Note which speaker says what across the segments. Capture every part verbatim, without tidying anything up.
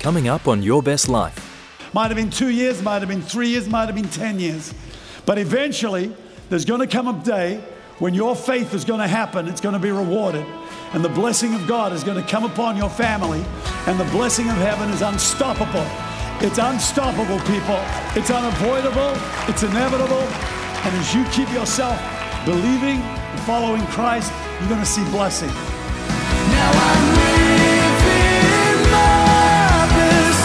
Speaker 1: coming up on Your Best Life.
Speaker 2: Might have been two years, might have been three years, might have been ten years. But eventually, there's going to come a day when your faith is going to happen. It's going to be rewarded. And the blessing of God is going to come upon your family. And the blessing of heaven is unstoppable. It's unstoppable, people. It's unavoidable. It's inevitable. And as you keep yourself believing and following Christ, you're going to see blessing.
Speaker 3: Now I'm living my best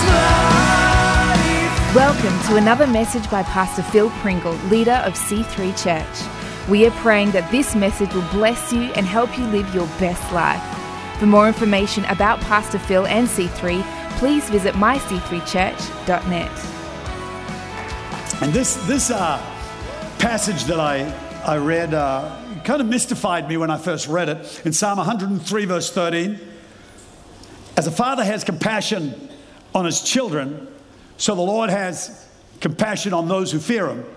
Speaker 3: life.
Speaker 4: Welcome to another message by Pastor Phil Pringle, leader of C three Church. We are praying that this message will bless you and help you live your best life. For more information about Pastor Phil and C three, please visit my c three church dot net.
Speaker 2: And this this uh, passage that I, I read uh, kind of mystified me when I first read it. In Psalm one hundred three, verse thirteen, as a father has compassion on his children, so the Lord has compassion on those who fear him.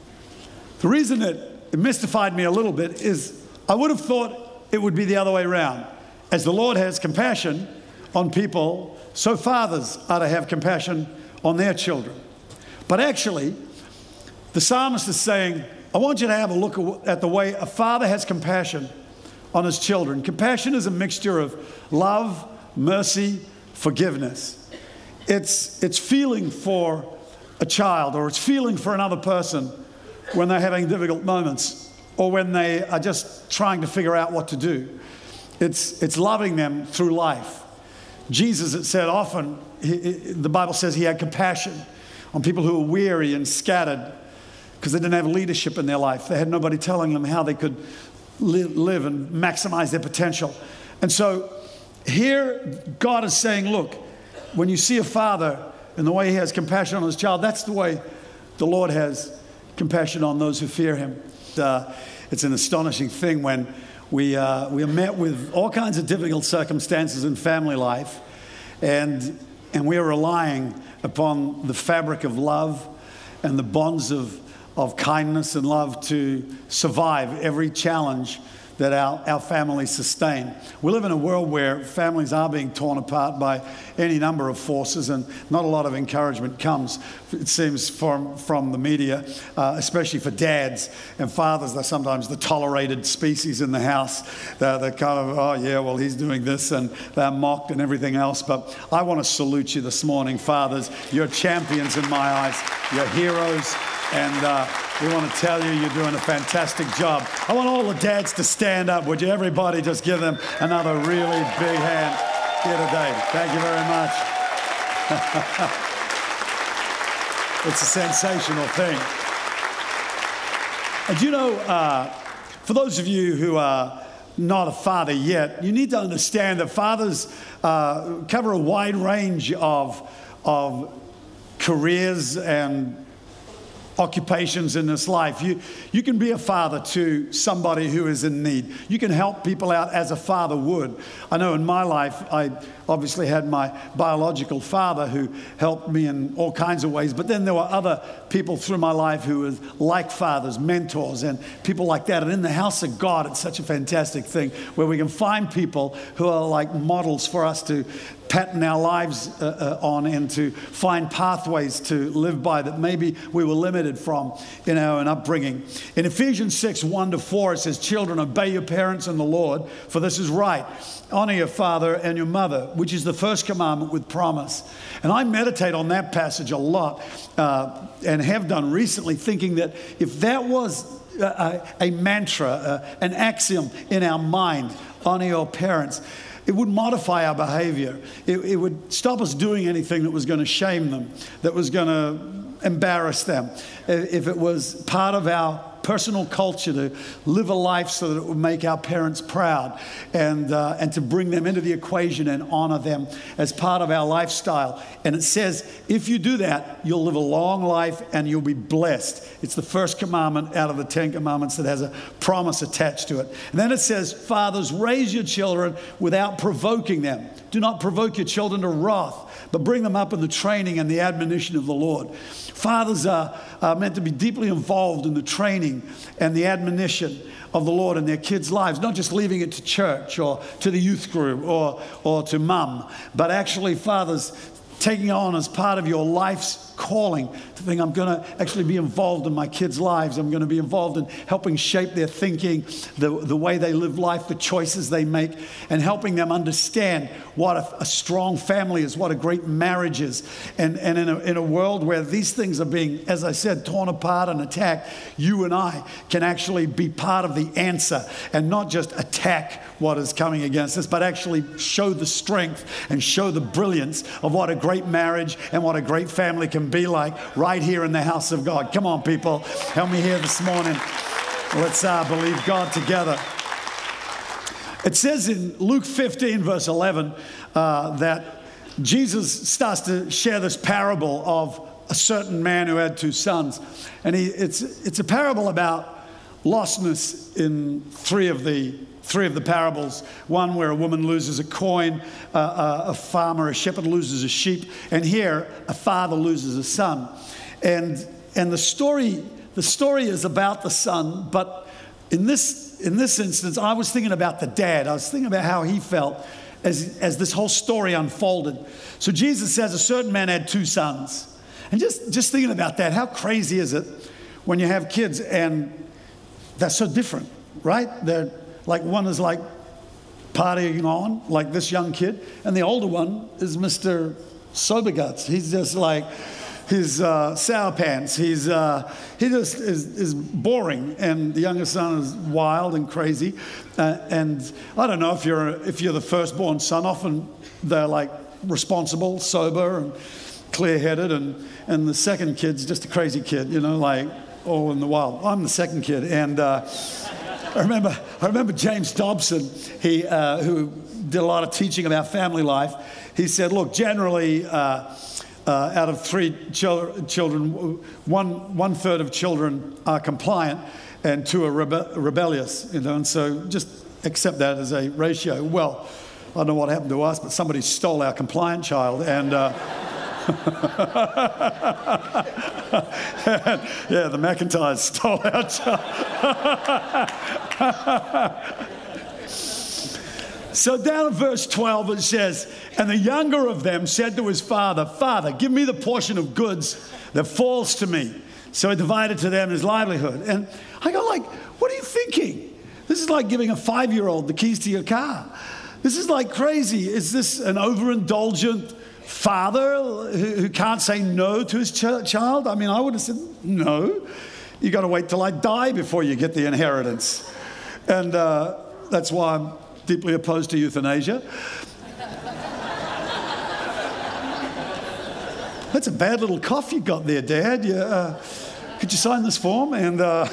Speaker 2: The reason that it mystified me a little bit is I would have thought it would be the other way around. As the Lord has compassion on people, so fathers are to have compassion on their children. But actually, the psalmist is saying, I want you to have a look at the way a father has compassion on his children. Compassion is a mixture of love, mercy, forgiveness. It's, it's feeling for a child, or it's feeling for another person when they're having difficult moments, or when they are just trying to figure out what to do. It's, it's loving them through life. Jesus, it said often, he, the Bible says he had compassion on people who were weary and scattered because they didn't have leadership in their life. They had nobody telling them how they could li- live and maximize their potential. And so here God is saying, look, when you see a father and the way he has compassion on his child, that's the way the Lord has compassion on those who fear him. Uh, it's an astonishing thing when we uh, we are met with all kinds of difficult circumstances in family life, and and we are relying upon the fabric of love and the bonds of of kindness and love to survive every challenge that our, our families sustain. We live in a world where families are being torn apart by any number of forces, and not a lot of encouragement comes, it seems, from, from the media, uh, especially for dads and fathers. They're sometimes the tolerated species in the house. They're, they're kind of, oh yeah, well, he's doing this, and they're mocked and everything else. But I want to salute you this morning, fathers. You're champions in my eyes. You're heroes. And uh, we want to tell you, you're doing a fantastic job. I want all the dads to stand up. Would you, everybody, just give them another really big hand here today. Thank you very much. It's a sensational thing. And you know, uh, for those of you who are not a father yet, you need to understand that fathers uh, cover a wide range of, of careers and occupations in this life. You, you can be a father to somebody who is in need. You can help people out as a father would. I know in my life, I obviously had my biological father who helped me in all kinds of ways, but then there were other people through my life who were like fathers, mentors, and people like that. And in the house of God, it's such a fantastic thing where we can find people who are like models for us to pattern our lives uh, uh, on, and to find pathways to live by that maybe we were limited from in our own upbringing. In Ephesians six, one to four, it says, children, obey your parents in the Lord, for this is right. Honor your father and your mother, which is the first commandment with promise. And I meditate on that passage a lot uh, and have done recently, thinking that if that was a, a mantra, uh, an axiom in our mind, honor your parents, it would modify our behavior. It, it would stop us doing anything that was going to shame them, that was going to embarrass them. If it was part of our personal culture to live a life so that it would make our parents proud, and uh, and to bring them into the equation and honor them as part of our lifestyle. And it says, if you do that, you'll live a long life and you'll be blessed. It's the first commandment out of the Ten Commandments that has a promise attached to it. And then it says, fathers, raise your children without provoking them. Do not provoke your children to wrath, but bring them up in the training and the admonition of the Lord. Fathers are, are meant to be deeply involved in the training and the admonition of the Lord in their kids' lives, not just leaving it to church or to the youth group or, or to mum, but actually fathers taking on as part of your life's calling to think, I'm going to actually be involved in my kids' lives. I'm going to be involved in helping shape their thinking, the, the way they live life, the choices they make, and helping them understand what a, a strong family is, what a great marriage is. And, and in, a, in a world where these things are being, as I said, torn apart and attacked, you and I can actually be part of the answer and not just attack what is coming against us, but actually show the strength and show the brilliance of what a great marriage and what a great family can be like right here in the house of God. Come on, people. Help me here this morning. Let's uh, believe God together. It says in Luke fifteen, verse eleven, uh, that Jesus starts to share this parable of a certain man who had two sons. And he, it's, it's a parable about lostness in three of the Three of the parables. One where a woman loses a coin, uh, a farmer, a shepherd loses a sheep, and here a father loses a son. And and the story the story is about the son, but in this in this instance, I was thinking about the dad. I was thinking about how he felt as as this whole story unfolded. So Jesus says a certain man had two sons, and just just thinking about that, how crazy is it when you have kids and they're so different, right? They're like one is like partying on, like this young kid, and the older one is Mister Soberguts. He's just like, he's uh, sour pants. He's uh, he just is, is boring, and the younger son is wild and crazy. Uh, and I don't know if you're if you're the firstborn son. Often they're like responsible, sober, and clear-headed, and and the second kid's just a crazy kid, you know, like all in the wild. I'm the second kid, and. Uh, I remember, I remember James Dobson, he, uh, who did a lot of teaching about family life. He said, look, generally, uh, uh, out of three chil- children, one, one third of children are compliant and two are rebe- rebellious, you know, and so just accept that as a ratio. Well, I don't know what happened to us, but somebody stole our compliant child, and... Uh, yeah, the McIntyres stole our child. So down in verse twelve it says, and the younger of them said to his father, Father, give me the portion of goods that falls to me. So he divided to them his livelihood. And I go like, what are you thinking? This is like giving a five-year-old the keys to your car. This is like crazy. Is this an overindulgent father who, who can't say no to his ch- child? I mean, I would have said, no. You got to wait till I die before you get the inheritance. And uh, that's why I'm deeply opposed to euthanasia. That's a bad little cough you got there, Dad. You, uh, could you sign this form? And uh,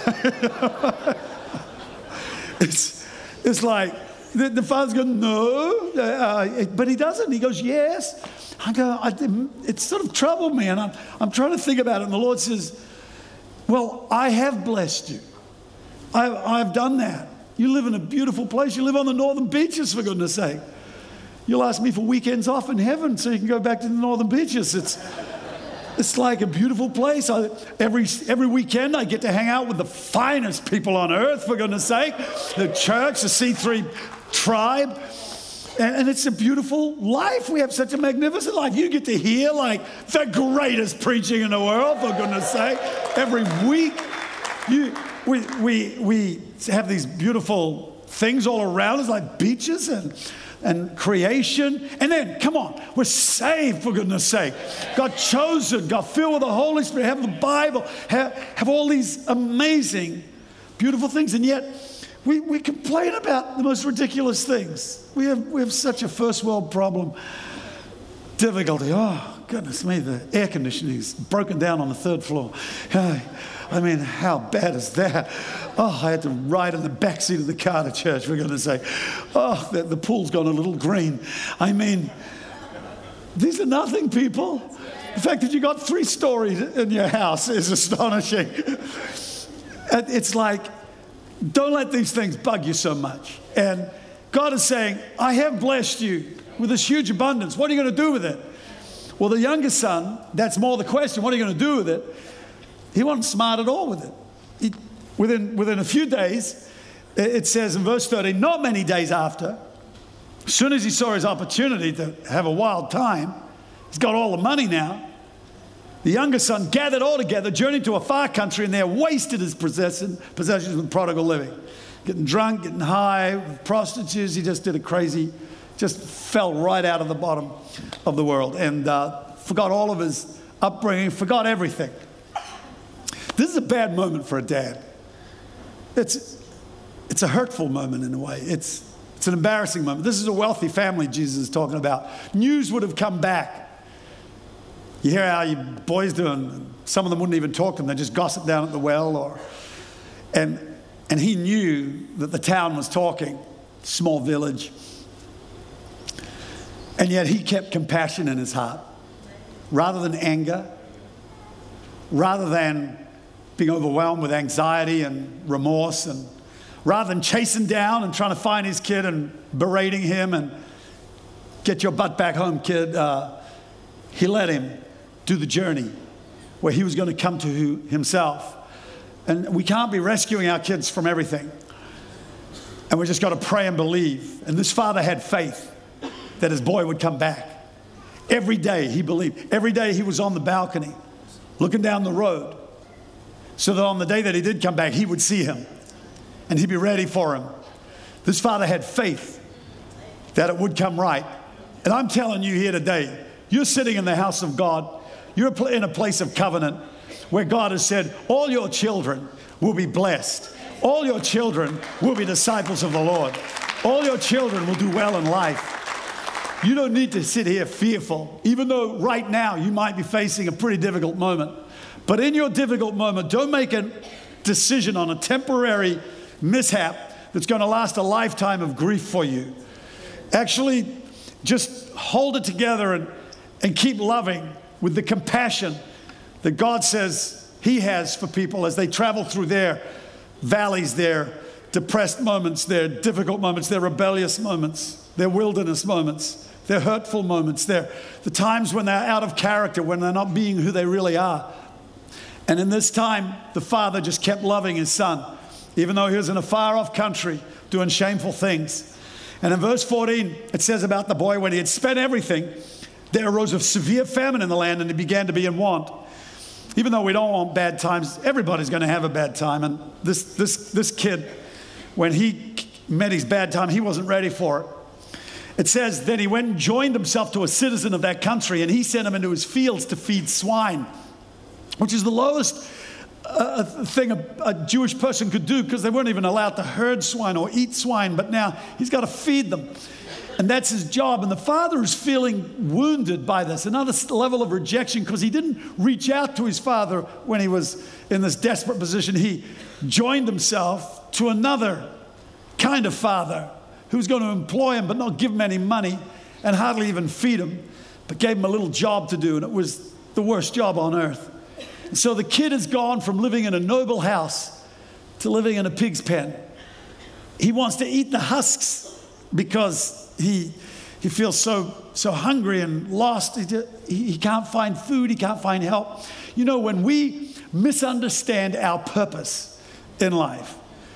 Speaker 2: it's it's like the, the father's going, no, uh, but he doesn't. He goes, yes. I go, I, it sort of troubled me, and I'm, I'm trying to think about it. And the Lord says, well, I have blessed you. I, I've done that. You live in a beautiful place. You live on the northern beaches, for goodness sake. You'll ask me for weekends off in heaven so you can go back to the northern beaches. It's it's like a beautiful place. I, every every weekend I get to hang out with the finest people on earth, for goodness sake. The church, the C three tribe. And, and it's a beautiful life. We have such a magnificent life. You get to hear like the greatest preaching in the world, for goodness sake. Every week, you, we, we, we have these beautiful things all around us, like beaches and, and creation. And then, come on, we're saved, for goodness sake. God chosen, God filled with the Holy Spirit, have the Bible, have, have all these amazing, beautiful things. And yet, We we complain about the most ridiculous things. We have we have such a first world problem. Difficulty. Oh, goodness me, the air conditioning is broken down on the third floor. I mean, how bad is that? Oh, I had to ride in the back seat of the car to church, we're going to say. Oh, the, the pool's gone a little green. I mean, these are nothing, people. The fact that you got three stories in your house is astonishing. It's like, don't let these things bug you so much. And God is saying, I have blessed you with this huge abundance. What are you going to do with it? Well, the younger son, that's more the question. What are you going to do with it? He wasn't smart at all with it. He, within, within a few days, it says in verse thirty, not many days after, as soon as he saw his opportunity to have a wild time, He's got all the money now. The younger son gathered all together, journeyed to a far country, and there wasted his possession, possessions with prodigal living. Getting drunk, getting high, with prostitutes. He just did a crazy, just fell right out of the bottom of the world and uh, forgot all of his upbringing, forgot everything. This is a bad moment for a dad. It's, it's a hurtful moment in a way. It's, it's an embarrassing moment. This is a wealthy family Jesus is talking about. News would have come back. You hear how your boys doing. Some of them wouldn't even talk to him. They just gossip down at the well. Or, and, and he knew that the town was talking, small village. And yet he kept compassion in his heart. Rather than anger, rather than being overwhelmed with anxiety and remorse, and rather than chasing down and trying to find his kid and berating him and get your butt back home, kid, uh, he let him do the journey where he was going to come to himself. And we can't be rescuing our kids from everything. And we just got to pray and believe. And this father had faith that his boy would come back. Every day he believed. Every day he was on the balcony looking down the road so that on the day that he did come back, he would see him and he'd be ready for him. This father had faith that it would come right. And I'm telling you here today, you're sitting in the house of God. You're in a place of covenant where God has said, all your children will be blessed. All your children will be disciples of the Lord. All your children will do well in life. You don't need to sit here fearful, even though right now you might be facing a pretty difficult moment. But in your difficult moment, don't make a decision on a temporary mishap that's going to last a lifetime of grief for you. Actually, just hold it together and, and keep loving with the compassion that God says He has for people as they travel through their valleys, their depressed moments, their difficult moments, their rebellious moments, their wilderness moments, their hurtful moments, their, the times when they're out of character, when they're not being who they really are. And in this time, the father just kept loving his son, even though he was in a far-off country doing shameful things. And in verse fourteen, it says about the boy, when he had spent everything, there arose a severe famine in the land, and he began to be in want. Even though we don't want bad times, everybody's going to have a bad time. And this, this, this kid, when he met his bad time, he wasn't ready for it. It says, then he went and joined himself to a citizen of that country, and he sent him into his fields to feed swine, which is the lowest uh, thing a, a Jewish person could do, because they weren't even allowed to herd swine or eat swine, but now he's got to feed them. And that's his job. And the father is feeling wounded by this, another level of rejection, because he didn't reach out to his father when he was in this desperate position. He joined himself to another kind of father who was going to employ him but not give him any money and hardly even feed him, but gave him a little job to do, and it was the worst job on earth. And so the kid has gone from living in a noble house to living in a pig's pen. He wants to eat the husks because he he feels so so hungry and lost. He, he can't find food. He can't find help. You know, when we misunderstand our purpose in life,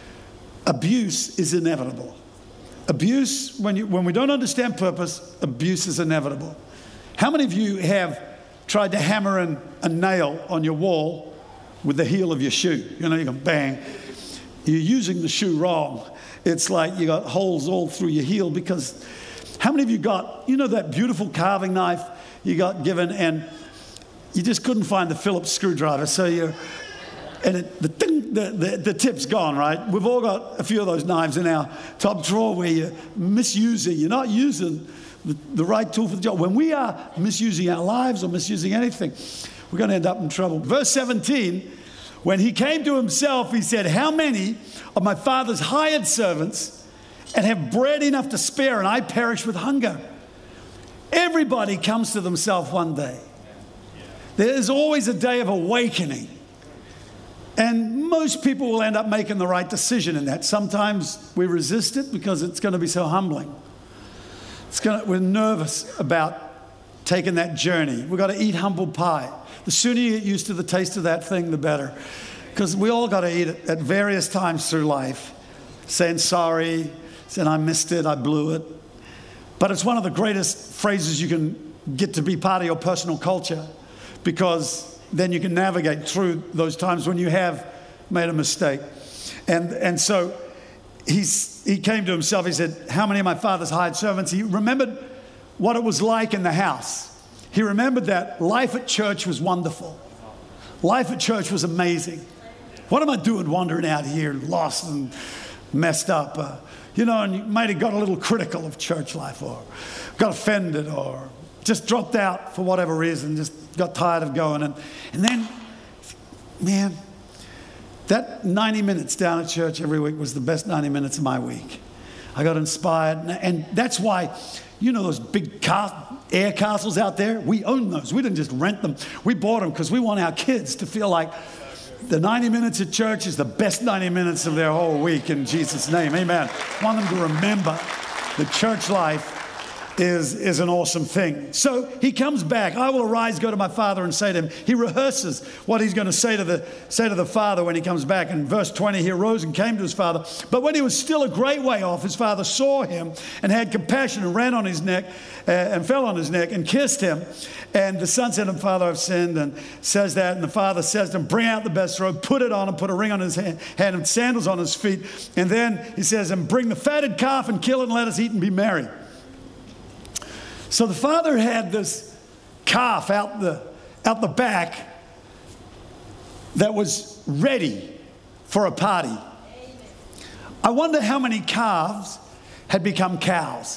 Speaker 2: abuse is inevitable. Abuse, when you when we don't understand purpose, abuse is inevitable. How many of you have tried to hammer in a nail on your wall with the heel of your shoe? You know, you go bang. You're using the shoe wrong. It's like you got holes all through your heel, because how many of you got, you know, that beautiful carving knife you got given and you just couldn't find the Phillips screwdriver, so you're, and it, the, thing, the, the, the tip's gone, right? We've all got a few of those knives in our top drawer where you're misusing, you're not using the, the right tool for the job. When we are misusing our lives or misusing anything, we're going to end up in trouble. Verse seventeen, when he came to himself, he said, how many of my father's hired servants and have bread enough to spare, and I perish with hunger? Everybody comes to themselves one day. There is always a day of awakening. And most people will end up making the right decision in that. Sometimes we resist it because it's going to be so humbling. It's going to, we're nervous about taking that journey. We've got to eat humble pie. The sooner you get used to the taste of that thing, the better. Because we all got to eat it at various times through life. Saying sorry, saying I missed it, I blew it. But it's one of the greatest phrases you can get to be part of your personal culture, because then you can navigate through those times when you have made a mistake. And and so he's he came to himself. He said, how many of my father's hired servants? He remembered what it was like in the house. He remembered that life at church was wonderful. Life at church was amazing. What am I doing wandering out here, lost and messed up? Uh, you know, and you might have got a little critical of church life, or got offended, or just dropped out for whatever reason, just got tired of going. And, and then, man, that ninety minutes down at church every week was the best ninety minutes of my week. I got inspired. And, and that's why, you know, those big car, air castles out there, we own those. We didn't just rent them. We bought them because we want our kids to feel like the ninety minutes at church is the best ninety minutes of their whole week, in Jesus' name. Amen. I want them to remember that church life is, is an awesome thing. So he comes back. I will arise, go to my father, and say to him. He rehearses what he's going to say to the say to the father when he comes back. In verse twenty, he arose and came to his father. But when he was still a great way off, his father saw him and had compassion and ran on his neck uh, and fell on his neck and kissed him. And the son said to him, Father, I've sinned, and says that. And the father says to him, bring out the best robe, put it on him, put a ring on his hand, hand and sandals on his feet. And then he says, and bring the fatted calf and kill it, and let us eat and be merry. So the father had this calf out the, out the back that was ready for a party. I wonder how many calves had become cows.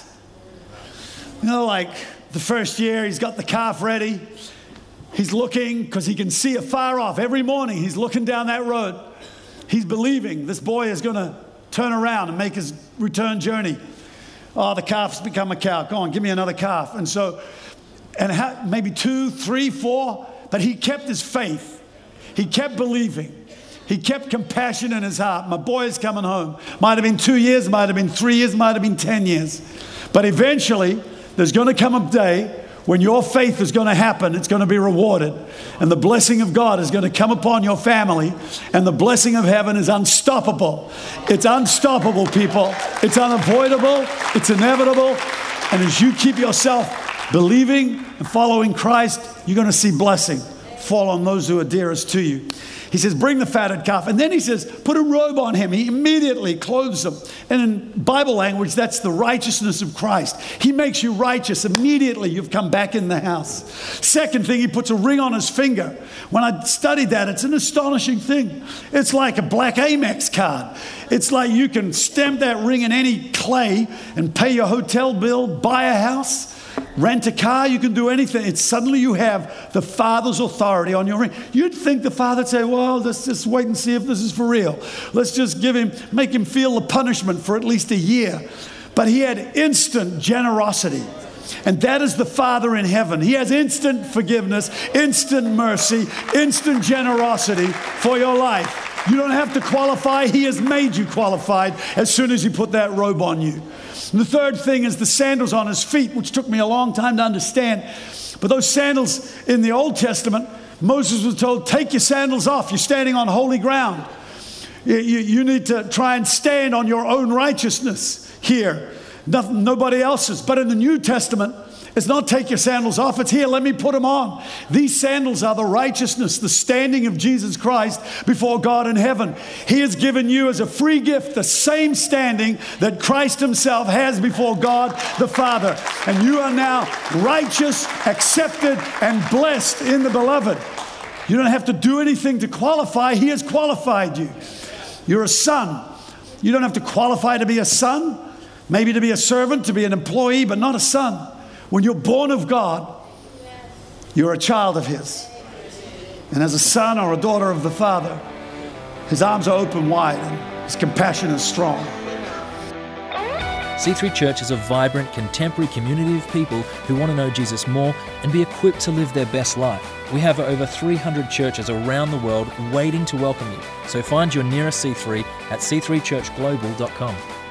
Speaker 2: You know, like the first year, he's got the calf ready. He's looking because he can see it far off. Every morning, he's looking down that road. He's believing this boy is going to turn around and make his return journey. Oh, the calf's become a cow. Go on, give me another calf. And so, and ha- maybe two, three, four, but he kept his faith. He kept believing. He kept compassion in his heart. My boy is coming home. Might have been two years, might have been three years, might have been ten years. But eventually, there's going to come a day when your faith is going to happen. It's going to be rewarded. And the blessing of God is going to come upon your family. And the blessing of heaven is unstoppable. It's unstoppable, people. It's unavoidable. It's inevitable. And as you keep yourself believing and following Christ, you're going to see blessing fall on those who are dearest to you. He says, bring the fatted calf. And then he says, put a robe on him. He immediately clothes him. And in Bible language, that's the righteousness of Christ. He makes you righteous. Immediately, you've come back in the house. Second thing, he puts a ring on his finger. When I studied that, it's an astonishing thing. It's like a black Amex card. It's like you can stamp that ring in any clay and pay your hotel bill, buy a house, rent a car, you can do anything. It's suddenly you have the Father's authority on your ring. You'd think the Father would say, well, let's just wait and see if this is for real. Let's just give him, make him feel the punishment for at least a year. But he had instant generosity. And that is the Father in heaven. He has instant forgiveness, instant mercy, instant generosity for your life. You don't have to qualify. He has made you qualified as soon as he put that robe on you. And the third thing is the sandals on his feet, which took me a long time to understand. But those sandals in the Old Testament, Moses was told, take your sandals off. You're standing on holy ground. You, you, you need to try and stand on your own righteousness here. Nothing, nobody else's. But in the New Testament, it's not take your sandals off. It's here, let me put them on. These sandals are the righteousness, the standing of Jesus Christ before God in heaven. He has given you as a free gift the same standing that Christ himself has before God the Father. And you are now righteous, accepted, and blessed in the beloved. You don't have to do anything to qualify. He has qualified you. You're a son. You don't have to qualify to be a son. Maybe to be a servant, to be an employee, but not a son. When you're born of God, you're a child of his. And as a son or a daughter of the Father, his arms are open wide and his compassion is strong.
Speaker 1: C three Church is a vibrant, contemporary community of people who want to know Jesus more and be equipped to live their best life. We have over three hundred churches around the world waiting to welcome you. So find your nearest C three at c three church global dot com.